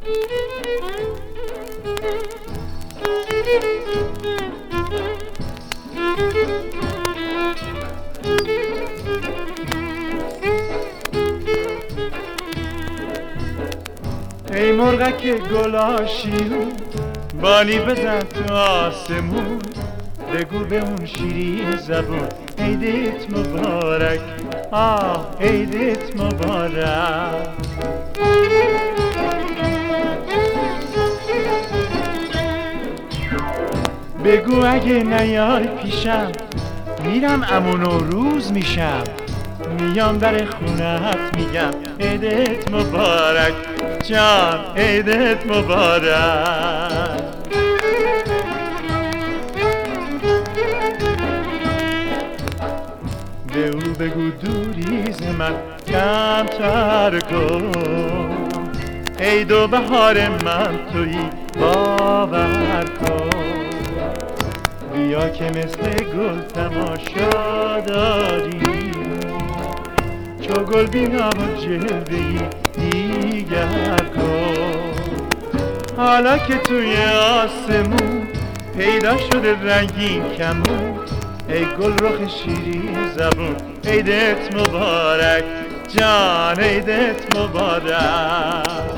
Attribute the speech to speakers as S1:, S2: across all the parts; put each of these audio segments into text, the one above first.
S1: ای مرغک گلاشیون بالی بزن تو آسمون، بگو به اون شیرین زبون عیدت مبارک، آه عیدت مبارک. بگو اگه نیای پیشم میرم امون و روز میشم، میام در خونت میگم عیدت مبارک جان عیدت مبارک. به او بگو دوری ز من کمتر کن، عید و بهار من تویی باور کن. بیا که مثل گل تماشا داری، چو گل بیا و جلوه‌ای دیگر کن. حالا که توی آسمون پیدا شده رنگین کمون، ای گل رخ شیرین زبون عیدت مبارک جان عیدت مبارک.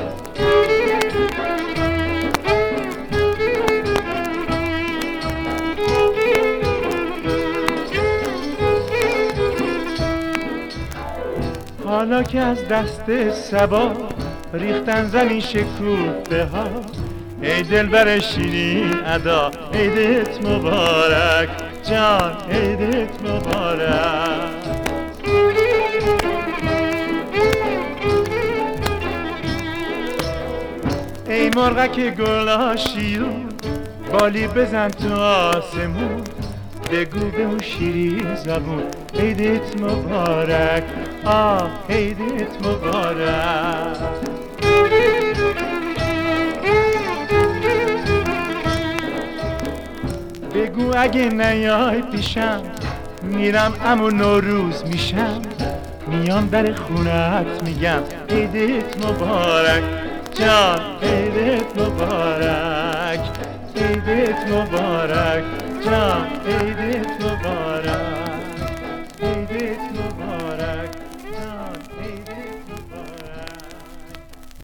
S1: حالا که از دست صبا ریختن زمین شکوفه ها، ای دلبر شیرین ادا عیدت مبارک جان عیدت مبارک. ای مرغک گلاشیون بالی بزن تو آسمون، بگو به اون شیرین زبون عیدت مبارک، آه عیدت مبارک. بگو اگه نیای پیشم میرم امون و روز میشم، میام در خونت میگم عیدت مبارک جان عیدت مبارک، عیدت مبارک جان عیدت مبارک.